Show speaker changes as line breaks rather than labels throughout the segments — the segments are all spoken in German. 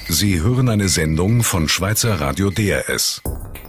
Sie hören eine Sendung von Schweizer Radio DRS.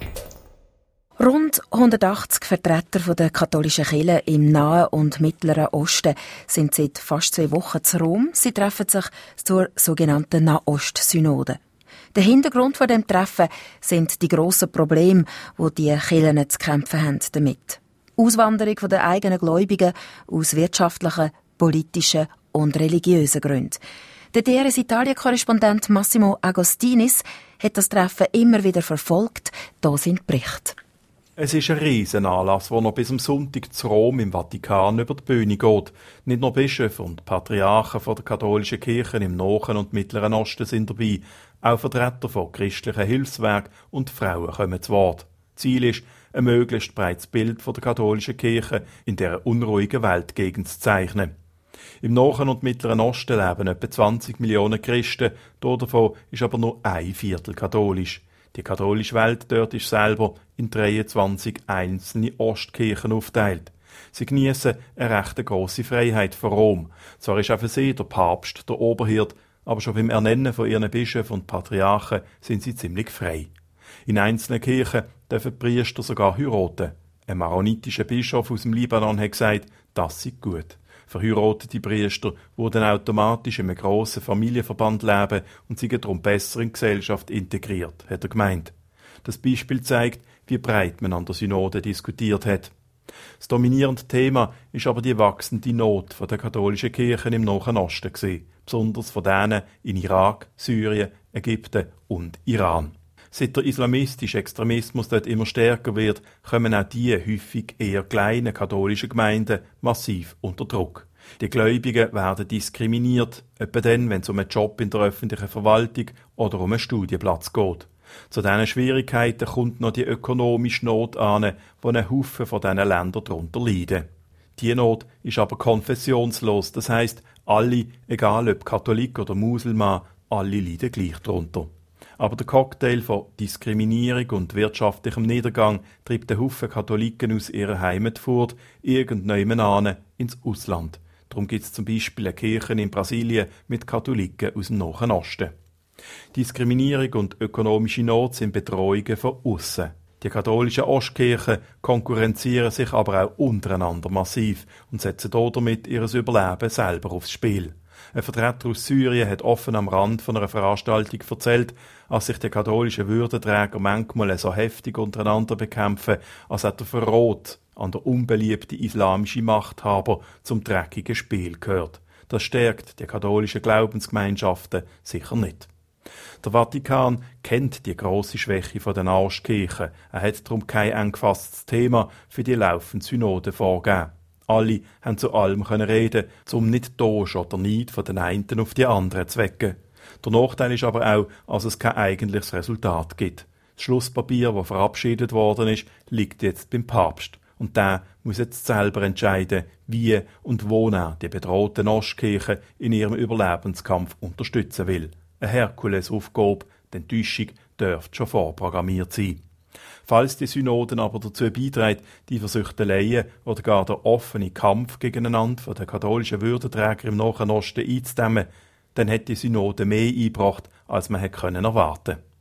Rund 180 Vertreter der katholischen Kirche im Nahen und Mittleren Osten sind seit fast 2 Wochen zu Rom. Sie treffen sich zur sogenannten Nahost-Synode. Der Hintergrund von dem Treffen sind die grossen Probleme, die Kirchen zu kämpfen haben damit. Auswanderung der eigenen Gläubigen aus wirtschaftlichen, politischen und religiösen Gründen. Der DRS Italien-Korrespondent Massimo Agostinis hat das Treffen immer wieder verfolgt. Hier sind Berichte.
Es ist ein Riesenanlass, der noch bis am Sonntag zu Rom im Vatikan über die Bühne geht. Nicht nur Bischöfe und Patriarchen von der katholischen Kirche im Nahen und Mittleren Osten sind dabei, auch Vertreter von christlichen Hilfswerken und Frauen kommen zu Wort. Ziel ist, ein möglichst breites Bild von der katholischen Kirche in dieser unruhigen Weltgegend zu zeichnen. Im Nahen und Mittleren Osten leben etwa 20 Millionen Christen, davon ist aber nur 1/4 katholisch. Die katholische Welt dort ist selber in 23 einzelne Ostkirchen aufgeteilt. Sie genießen eine recht grosse Freiheit von Rom. Zwar ist auch für sie der Papst der Oberhirt, aber schon beim Ernennen von ihren Bischöfen und Patriarchen sind sie ziemlich frei. In einzelnen Kirchen dürfen die Priester sogar heiraten. Ein maronitischer Bischof aus dem Libanon hat gesagt, das sei gut. Verheiratete Priester wurden automatisch in einem grossen Familienverband leben und sind darum besser in die Gesellschaft integriert, hat er gemeint. Das Beispiel zeigt, wie breit man an der Synode diskutiert hat. Das dominierende Thema ist aber die wachsende Not der katholischen Kirchen im Nahen Osten gewesen, besonders von denen in Irak, Syrien, Ägypten und Iran. Seit der islamistische Extremismus dort immer stärker wird, kommen auch die häufig eher kleinen katholischen Gemeinden massiv unter Druck. Die Gläubigen werden diskriminiert, etwa dann, wenn es um einen Job in der öffentlichen Verwaltung oder um einen Studienplatz geht. Zu diesen Schwierigkeiten kommt noch die ökonomische Not an, die ein Haufen von diesen Ländern darunter leiden. Diese Not ist aber konfessionslos, das heisst, alle, egal ob Katholik oder Muselmann, alle leiden gleich darunter. Aber der Cocktail von Diskriminierung und wirtschaftlichem Niedergang treibt einen Haufen Katholiken aus ihrer Heimat fort, irgendwann ins Ausland. Darum gibt es zum Beispiel eine Kirche in Brasilien mit Katholiken aus dem Nahen Osten. Diskriminierung und ökonomische Not sind Bedrohungen von aussen. Die katholischen Ostkirchen konkurrenzieren sich aber auch untereinander massiv und setzen damit ihr Überleben selber aufs Spiel. Ein Vertreter aus Syrien hat offen am Rand von einer Veranstaltung erzählt, als sich die katholischen Würdenträger manchmal so heftig untereinander bekämpfen, als hat der Verrat an der unbeliebten islamischen Machthaber zum dreckigen Spiel gehört. Das stärkt die katholischen Glaubensgemeinschaften sicher nicht. Der Vatikan kennt die grosse Schwäche der Ostkirchen. Er hat darum kein eng gefasstes Thema für die laufende Synode vorgegeben. Alle haben zu allem reden, um nicht Tausch oder Neid von den einen auf die anderen zu wecken. Der Nachteil ist aber auch, dass es kein eigentliches Resultat gibt. Das Schlusspapier, das verabschiedet worden ist, liegt jetzt beim Papst. Und der muss jetzt selber entscheiden, wie und wo er die bedrohten Ostkirchen in ihrem Überlebenskampf unterstützen will. Eine Herkulesaufgabe, die Enttäuschung dürfte schon vorprogrammiert sein. Falls die Synoden aber dazu beiträgt, die Versüchteleien oder gar der offene Kampf gegeneinander von den katholischen Würdenträgern im Nahen Osten einzudämmen, dann hätte die Synode mehr eingebracht, als man hätte erwarten können.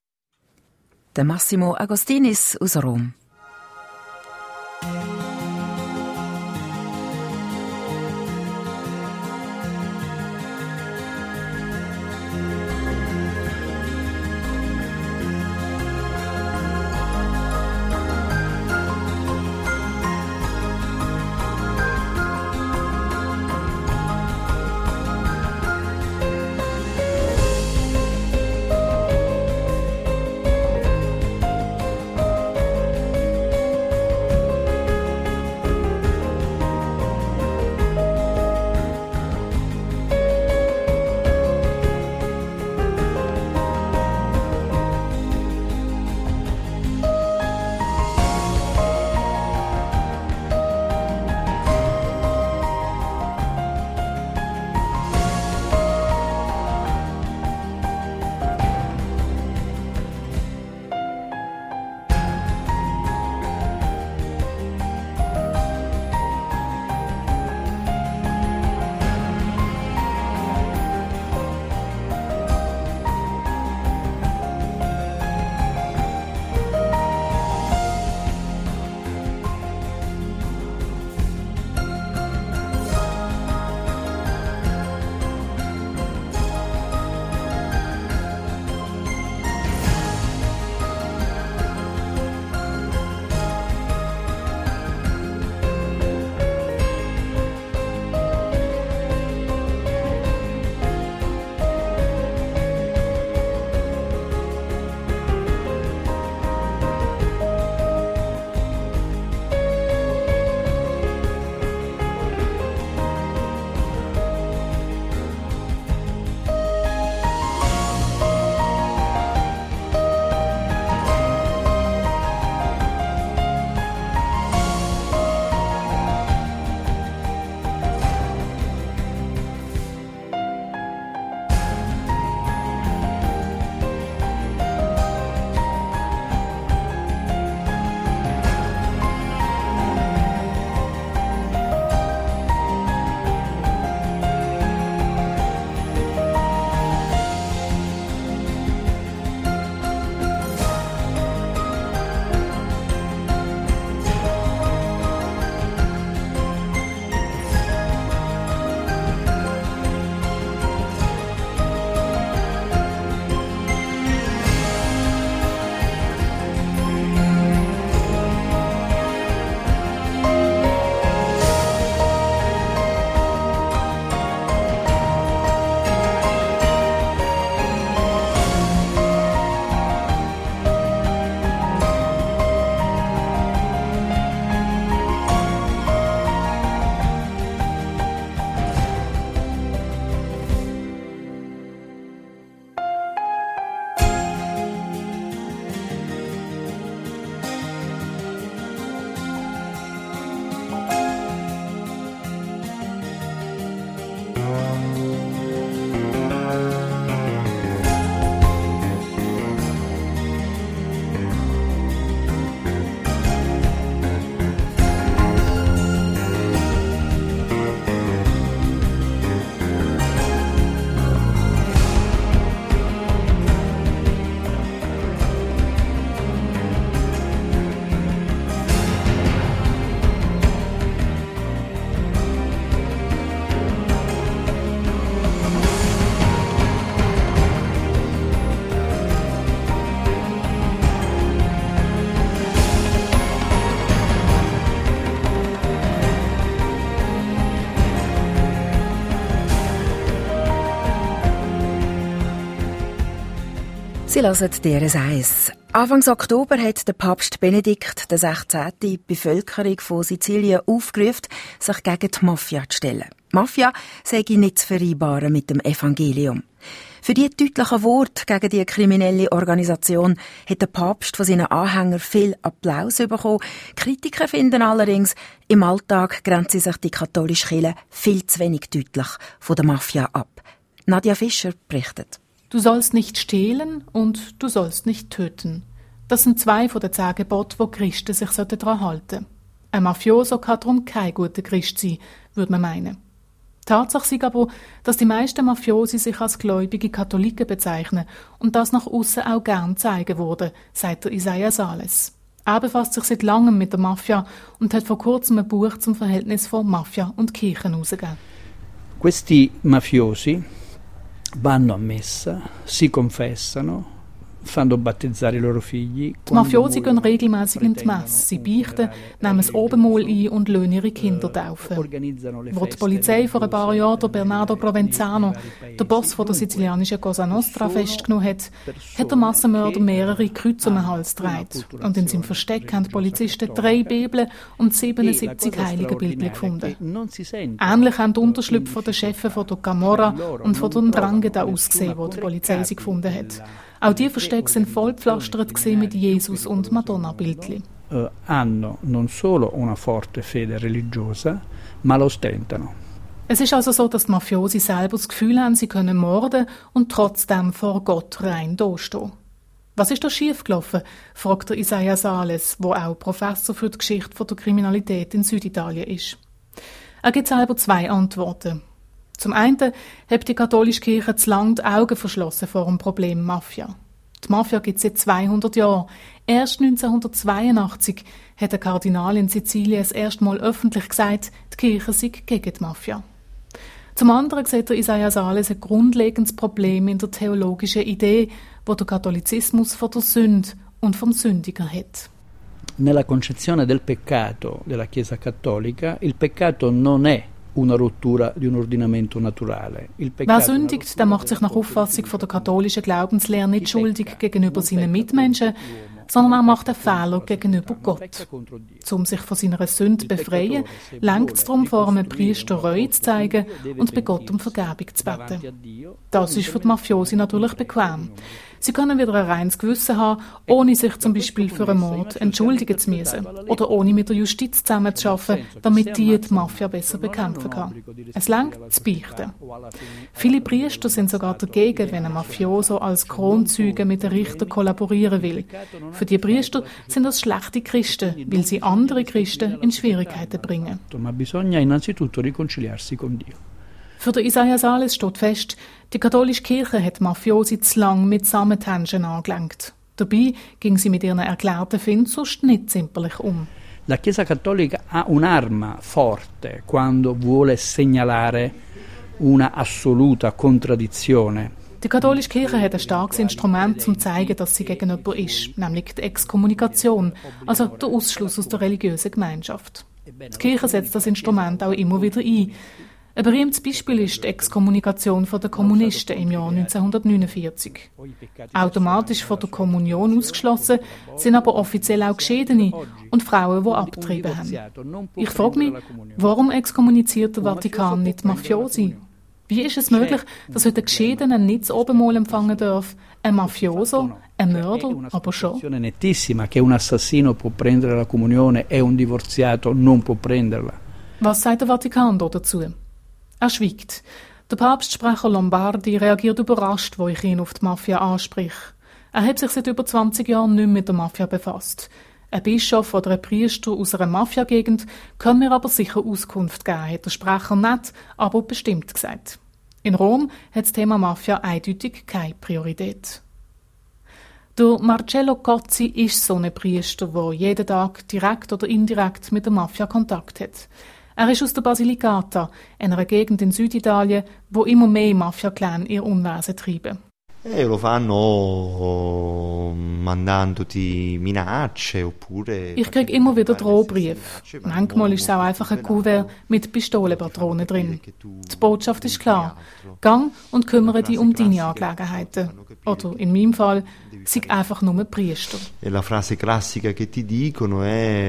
Der Massimo Agostinis aus Rom. Sie hören DRS1. Anfang Oktober hat der Papst Benedikt XVI. Die Bevölkerung von Sizilien aufgerufen, sich gegen die Mafia zu stellen. Mafia sei nicht zu vereinbaren mit dem Evangelium. Für die deutlichen Worte gegen die kriminelle Organisation hat der Papst von seinen Anhängern viel Applaus bekommen. Kritiker finden allerdings, im Alltag grenzt sich die katholische Kirche viel zu wenig deutlich von der Mafia ab. Nadja Fischer berichtet.
Du sollst nicht stehlen und du sollst nicht töten. Das sind 2 von den 10 Geboten, die Christen sich daran halten sollten. Ein Mafioso kann darum kein guter Christ sein, würde man meinen. Tatsache ist aber, dass die meisten Mafiosi sich als gläubige Katholiken bezeichnen und das nach aussen auch gern zeigen wurde, sagt der Isaiah Sales. Er befasst sich seit langem mit der Mafia und hat vor kurzem ein Buch zum Verhältnis von Mafia und Kirchen herausgegeben.
Questi mafiosi vanno a messa, si confessano, fanno battezzare i loro figli.
Die Mafiosi gehen regelmäßig in die Messe, sie beichten, nehmen das Abendmahl ein und lassen ihre Kinder taufen. Wo die Polizei vor ein paar Jahren der Bernardo Provenzano, der Boss von der sizilianischen Cosa Nostra, festgenommen hat der Massenmörder mehrere Kreuze um den Hals getragen. Und in seinem Versteck haben die Polizisten 3 Bibeln und 77 Heiligenbildchen gefunden. Ähnlich haben die Unterschlüpfe der Chefs von der Camorra und von der Ndrangheta ausgesehen, wo die Polizei sie gefunden hat. Auch die Verstecke sind vollgepflastert mit Jesus- und Madonna-Bildchen.
Hanno non solo una forte fede religiosa, ma lo ostentano.
Es ist also so, dass die Mafiosi selber das Gefühl haben, sie können morden und trotzdem vor Gott rein dastehen. Was ist da schiefgelaufen? Fragt der Isaiah Sales, der auch Professor für die Geschichte der Kriminalität in Süditalien ist. Er gibt selber 2 Antworten. Zum einen hat die katholische Kirche zu lange die Augen verschlossen vor dem Problem Mafia. Die Mafia gibt es seit 200 Jahren. Erst 1982 hat der Kardinal in Sizilien das erste Mal öffentlich gesagt, die Kirche sei gegen die Mafia. Zum anderen sieht der Isaiah Sales ein grundlegendes Problem in der theologischen Idee, wo der Katholizismus von der Sünde und vom Sündiger hat.
Nella concezione del peccato della Chiesa Cattolica, il peccato non è una rottura di un ordinamento naturale.
Wer sündigt, der macht sich nach Auffassung von der katholischen Glaubenslehre nicht schuldig gegenüber seinen Mitmenschen, sondern er macht einen Fehler gegenüber Gott. Um sich von seiner Sünde zu befreien, reicht es darum, vor einem Priester Reue zu zeigen und bei Gott um Vergebung zu beten. Das ist für die Mafiosi natürlich bequem. Sie können wieder ein reines Gewissen haben, ohne sich zum Beispiel für einen Mord entschuldigen zu müssen oder ohne mit der Justiz zusammenzuarbeiten, damit die Mafia besser bekämpfen kann. Es reicht zu beichten. Viele Priester sind sogar dagegen, wenn ein Mafioso als Kronzeuge mit den Richter kollaborieren will. Für die Priester sind das schlechte Christen, weil sie andere Christen in Schwierigkeiten bringen.
Ma bisogna innanzitutto riconciliarsi con Dio.
Für den Isaiah Sales steht fest, die katholische Kirche hat Mafiosi zu lang mit Samethändchen angelenkt. Dabei ging sie mit ihren erklärten Finden sonst nicht zimperlich um.
La Chiesa Cattolica ha un'arma forte quando vuole segnalare una assoluta contraddizione.
Die katholische Kirche hat ein starkes Instrument, um zu zeigen, dass sie gegen jemanden ist, nämlich die Exkommunikation, also der Ausschluss aus der religiösen Gemeinschaft. Die Kirche setzt das Instrument auch immer wieder ein. Ein berühmtes Beispiel ist die Exkommunikation der Kommunisten im Jahr 1949. Automatisch von der Kommunion ausgeschlossen sind aber offiziell auch Geschiedene und Frauen, die abgetrieben haben. Ich frage mich, warum exkommuniziert der Vatikan nicht Mafiosi? Wie ist es möglich, dass heute Geschiedene nicht das Abendmahl empfangen darf, ein Mafioso, ein Mörder, aber schon?
È nettissima che un assassino può prendere la comunione e un divorziato non può prenderla.
Was sagt der Vatikan dazu? Er schweigt. Der Papstsprecher Lombardi reagiert überrascht, wo ich ihn auf die Mafia anspreche. Er hat sich seit über 20 Jahren nicht mit der Mafia befasst. Ein Bischof oder ein Priester aus einer Mafia-Gegend kann mir aber sicher Auskunft geben, hat der Sprecher nicht, aber bestimmt gesagt. In Rom hat das Thema Mafia eindeutig keine Priorität. Der Marcello Cozzi ist so ein Priester, der jeden Tag direkt oder indirekt mit der Mafia Kontakt hat. Er ist aus der Basilicata, einer Gegend in Süditalien, wo immer mehr Mafia-Clan ihr Unwesen treiben.
Lo fanno mandandoti minacce oppure.
Ich kriege immer wieder Drohbriefe. Manchmal ist es auch einfach ein Kuvert mit Pistolenpatronen drin. Die Botschaft ist klar. Gang und kümmere dich um deine Angelegenheiten. Oder in meinem Fall, sei einfach nur Priester.
E la frase classica che ti dicono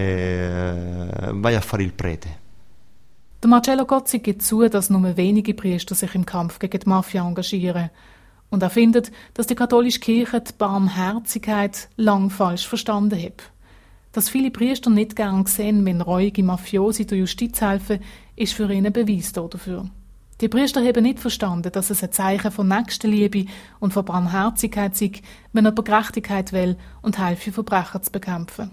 è vai a fare il prete.
Der Marcello Gozzi gibt zu, dass nur wenige Priester sich im Kampf gegen die Mafia engagieren. Und er findet, dass die katholische Kirche die Barmherzigkeit lang falsch verstanden hat. Dass viele Priester nicht gern sehen, wenn reuige Mafiosi der Justiz helfen, ist für ihn ein Beweis dafür. Die Priester haben nicht verstanden, dass es ein Zeichen von Nächstenliebe und von Barmherzigkeit sei, wenn er Gerechtigkeit will und helfe, Verbrecher zu bekämpfen.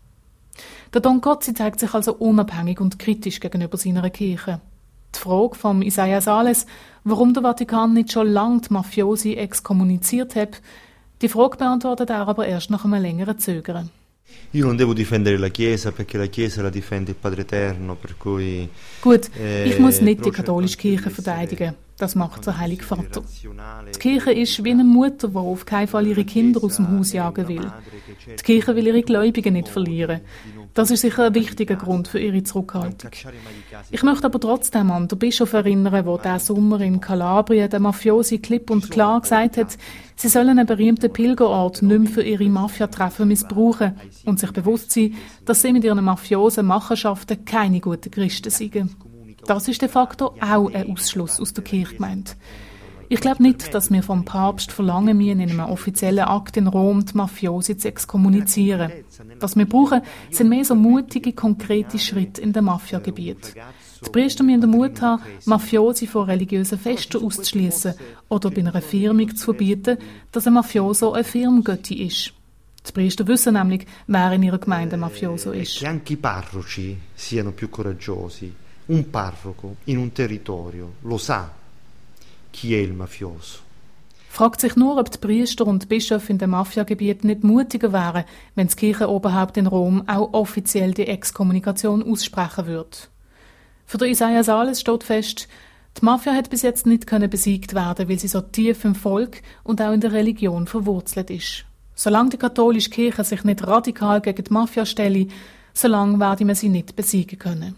Der Don Gozzi zeigt sich also unabhängig und kritisch gegenüber seiner Kirche. Die Frage von Isaiah Sales, warum der Vatikan nicht schon lange die Mafiosi exkommuniziert hat, die Frage beantwortet er aber erst nach einem längeren Zögern.
Io non devo difendere la Chiesa perché la Chiesa la difende il Padre Eterno, per cui
Gut, ich muss nicht die katholische Kirche verteidigen. Das macht der Heilige Vater. Die Kirche ist wie eine Mutter, die auf keinen Fall ihre Kinder aus dem Haus jagen will. Die Kirche will ihre Gläubigen nicht verlieren. Das ist sicher ein wichtiger Grund für ihre Zurückhaltung. Ich möchte aber trotzdem an den Bischof erinnern, der diesen Sommer in Kalabrien den Mafiosi klipp und klar gesagt hat, sie sollen einen berühmten Pilgerort nicht mehr für ihre Mafiatreffen missbrauchen und sich bewusst sein, dass sie mit ihren mafiosen Machenschaften keine guten Christen sind. Das ist de facto auch ein Ausschluss aus der Kirchgemeinde. Ich glaube nicht, dass wir vom Papst verlangen müssen, in einem offiziellen Akt in Rom die Mafiosi zu exkommunizieren. Was wir brauchen, sind mehr so mutige, konkrete Schritte in den Mafiagebiet. Die Priester müssen den Mut haben, Mafiosi von religiösen Festen auszuschliessen oder bei einer Firmung zu verbieten, dass ein Mafioso ein Firmengötti ist. Die Priester wissen nämlich, wer in ihrer Gemeinde Mafioso ist.
Che anche i parroci siano più coraggiosi. Un parroco in un territorio lo sa chi è il mafioso.
Fragt sich nur, ob die Priester und die Bischöfe in dem Mafiagebiet nicht mutiger wären, wenn das Kirchenoberhaupt in Rom auch offiziell die Exkommunikation aussprechen würde. Für den Isaiah Sales steht fest, die Mafia hat bis jetzt nicht besiegt werden, weil sie so tief im Volk und auch in der Religion verwurzelt ist. Solange die katholische Kirche sich nicht radikal gegen die Mafia stelle, solange werde man sie nicht besiegen können.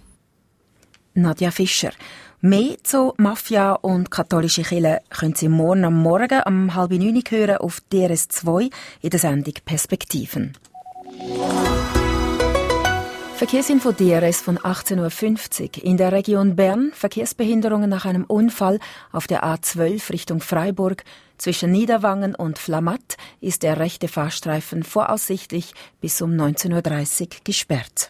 Nadja Fischer. Mehr zu Mafia und katholische Kirche können Sie morgen am Morgen um 8:30 hören auf DRS2 in der Sendung Perspektiven. Verkehrsinfo DRS von 18.50 Uhr. In der Region Bern Verkehrsbehinderungen nach einem Unfall auf der A12 Richtung Freiburg. Zwischen Niederwangen und Flamatt ist der rechte Fahrstreifen voraussichtlich bis um 19.30 Uhr gesperrt.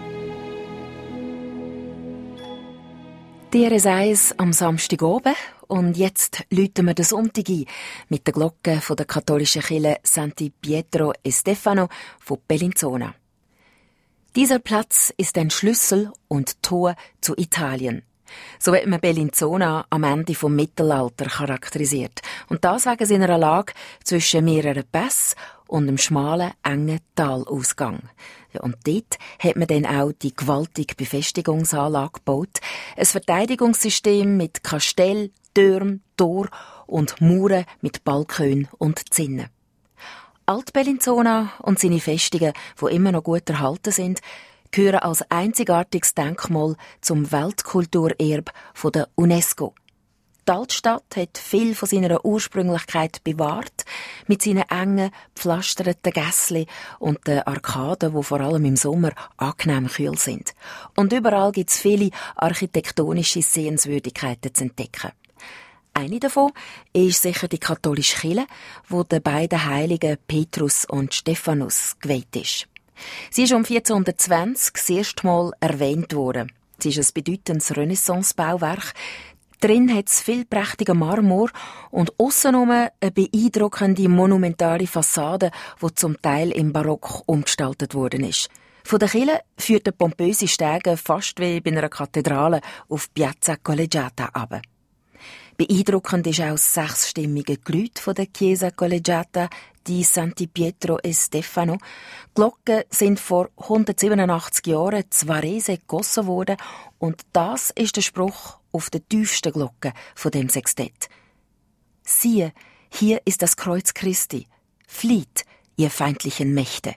DRS1 am Samstagabend und jetzt läuten wir den Sonntag ein mit der Glocke von der katholischen Kirche Santi Pietro e Stefano von Bellinzona. Dieser Platz ist ein Schlüssel und Tor zu Italien. So wird man Bellinzona am Ende vom Mittelalter charakterisiert. Und das wegen seiner Lage zwischen mehreren Pässen und einem schmalen, engen Talausgang. Ja, und dort hat man dann auch die gewaltige Befestigungsanlage gebaut. Ein Verteidigungssystem mit Kastell, Türmen, Tor und Mauern mit Balkon und Zinnen. Alt-Bellinzona und seine Festungen, die immer noch gut erhalten sind, gehören als einzigartiges Denkmal zum Weltkulturerbe der UNESCO. Die Altstadt hat viel von seiner Ursprünglichkeit bewahrt, mit seinen engen, gepflasterten Gässchen und den Arkaden, die vor allem im Sommer angenehm kühl sind. Und überall gibt es viele architektonische Sehenswürdigkeiten zu entdecken. Eine davon ist sicher die katholische Kirche, wo den beiden Heiligen Petrus und Stephanus geweiht ist. Sie ist um 1420 das erste Mal erwähnt worden. Sie ist ein bedeutendes Renaissance-Bauwerk. Drin hat es viel prächtigen Marmor und aussenrum eine beeindruckende monumentale Fassade, die zum Teil im Barock umgestaltet worden ist. Von der Kirche führt der pompöse Stege fast wie bei einer Kathedrale auf Piazza Collegiata ab. Beeindruckend ist auch das sechsstimmige Gelüt von der Chiesa Collegiata di Santi Pietro e Stefano. Die Glocken sind vor 187 Jahren zu Varese gegossen worden und das ist der Spruch auf der tiefsten Glocke von dem Sextett. Siehe, hier ist das Kreuz Christi. Flieht, ihr feindlichen Mächte.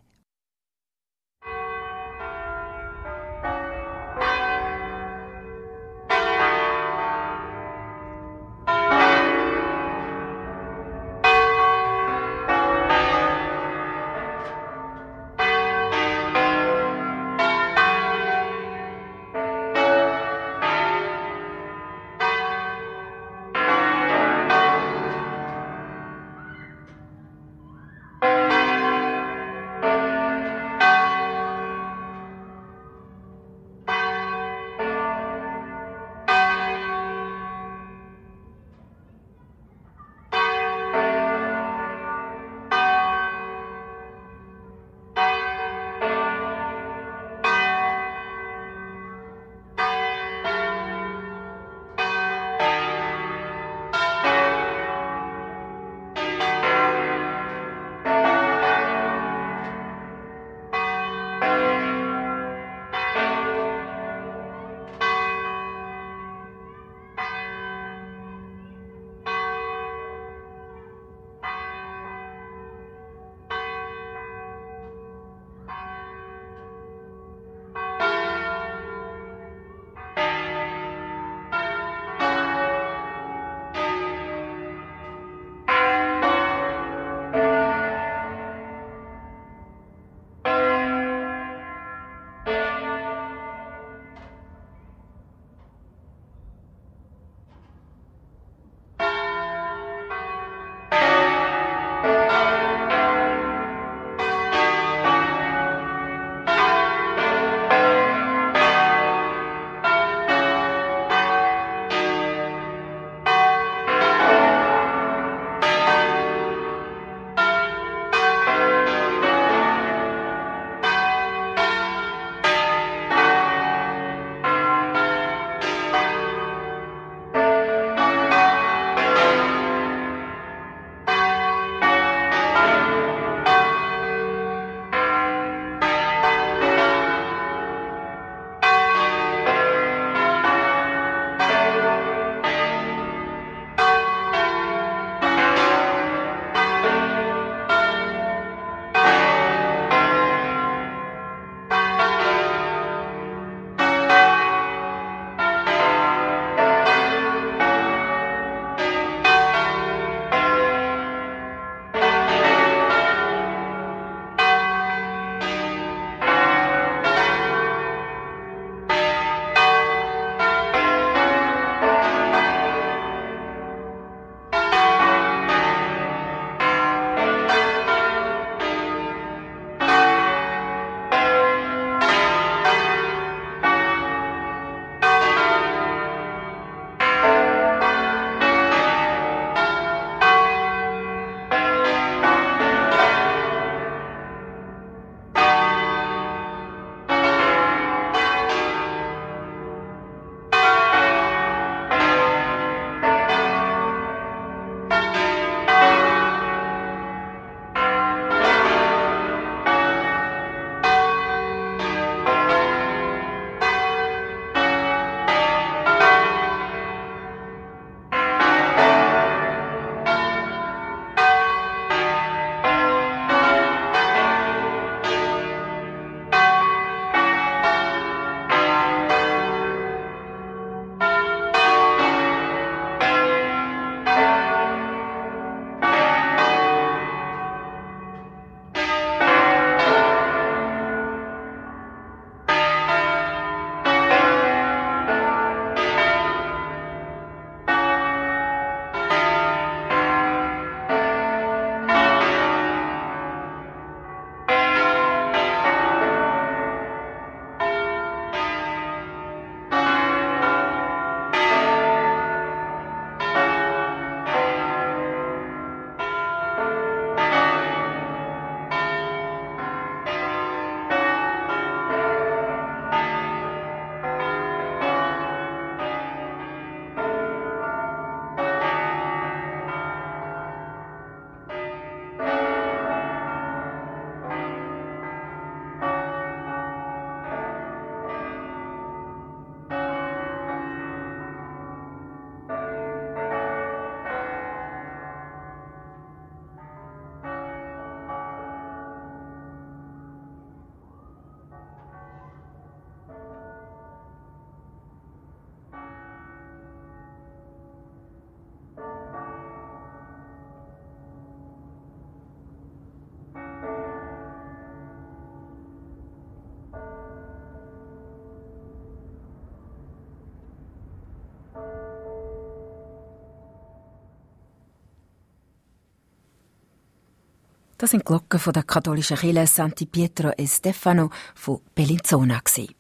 Das sind die Glocken von der katholischen Kirche Santi Pietro e Stefano von Bellinzona.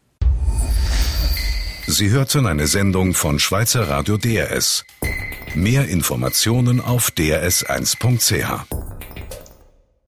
Sie hörten eine Sendung von Schweizer Radio DRS. Mehr Informationen auf drs1.ch.